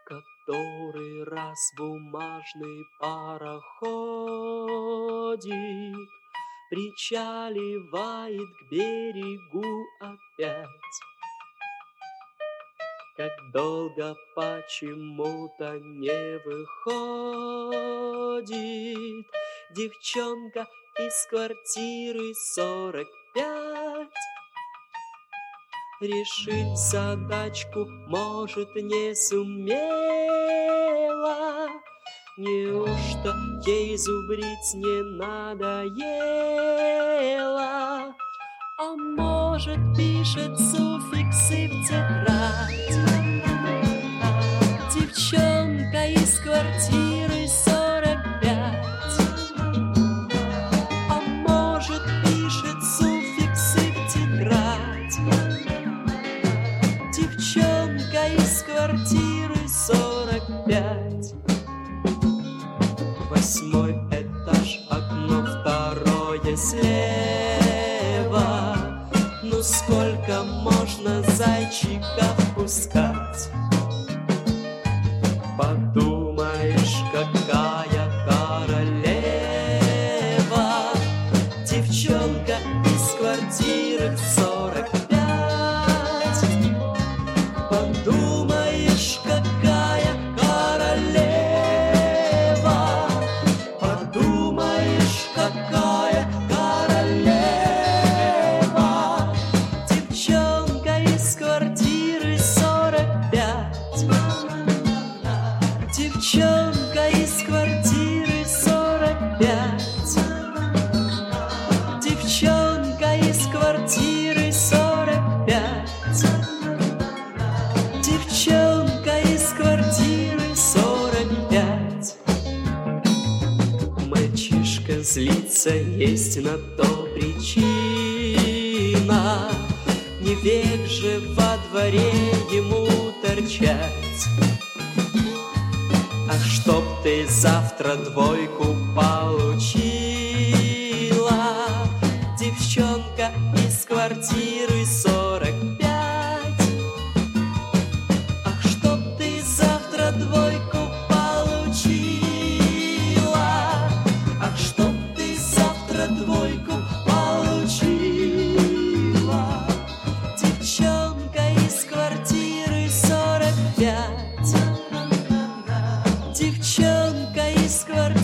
Который раз бумажный пароходик причаливает к берегу опять. Как долго почему-то не выходит девчонка из квартиры 45. Решить задачку, может, не сумела. Неужто ей зубрить не надоело? А может, пишет суффиксы в тетрадь. Девчонка из квартиры 45. А может, пишет суффиксы в тетрадь. Девчонка из квартиры 45. 8-й этаж, окно 2-е слева. Ну сколько можно зайчиков пускать? Подумаешь, какая королева, девчонка из квартиры 45. Подумаешь, какая королева, подумаешь, какая королева, девчонка из квартиры 45. Девчонка из квартиры 45. Девчонка из квартиры 45. Девчонка из квартиры 45. Мальчишка злится, есть на то причина. Не век же во дворе ему торчать. Ах, чтоб ты завтра 2 получила, девчонка из квартиры 45. Ах, чтоб ты завтра 2 получила, ах, чтоб ты завтра 2 получила, девчонка из квартиры 45. Девчонка из квартиры